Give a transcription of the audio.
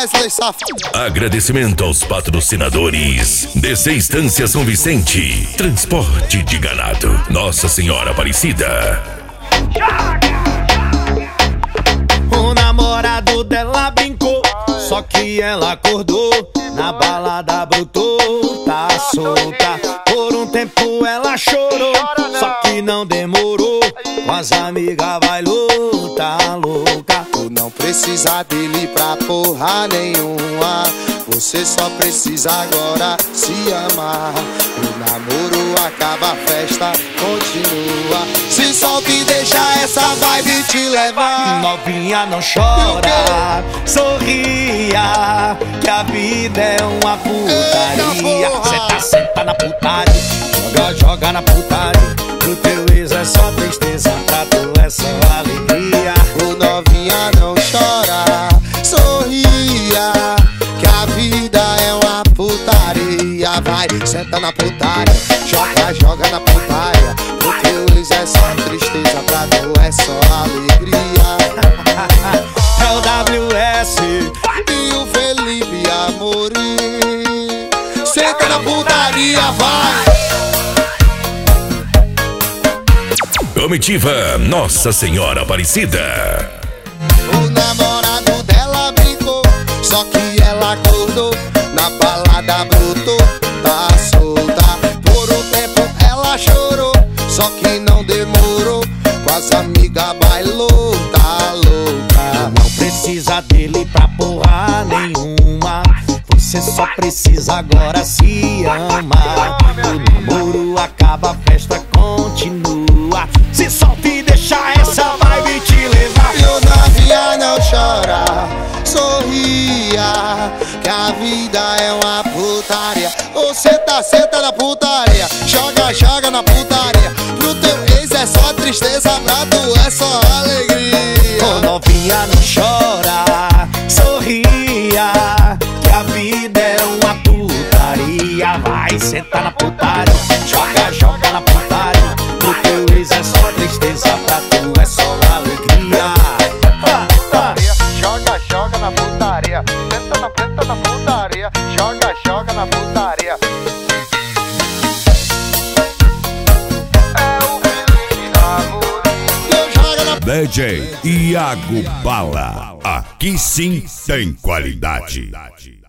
Wesley safado. Agradecimento aos patrocinadores: DC Estância São Vicente, Transporte de Ganado, Nossa Senhora Aparecida. O namorado dela brincou, só que ela acordou, na balada brotou, tá solta. Por um tempo ela chorou, só que não demorou, com as amigas bailou, tá louca. Tu não precisa dele pra porra nenhuma, você só precisa agora se amar. O namoro acaba, a festa continua. Se solta e deixa essa vibe te levar. Novinha, não chora, sorria, que a vida é uma putaria. Senta na putaria, joga na putaria. Pro teu ex é só tristeza, pra tu é só alegria. Ô novinha, não chora, sorria, que a vida é uma putaria. Vai, senta na putaria, joga na putaria. Pro teu ex é só tristeza, pra tu é só alegria. É o WS e o Felipe Amorim. Senta na putaria, vai. Comitiva Nossa Senhora Aparecida. O namorado dela brincou, só que ela acordou, na balada brotou, tá solta. Por um tempo ela chorou, só que não demorou, com as amigas bailou, tá louca. Não precisa dele pra porra nenhuma, você só precisa agora se amar. O namoro acaba, a festa continua. Se solta e deixa essa vibe te levar. E o novinha, não chora, sorria, que a vida é uma putaria. Ô senta na putaria, joga na putaria. Pro teu ex é só tristeza, pra tu é só alegria. Ô novinha, não chora, sorria, que a vida é uma putaria. Vai, senta na putaria, joga na putaria. Pro teu ex é só tristeza, pra tu é só alegria. Joga na putaria, senta na putaria, joga na putaria. É o Felipe Amorim. DJ Iago Bala, aqui sim tem qualidade.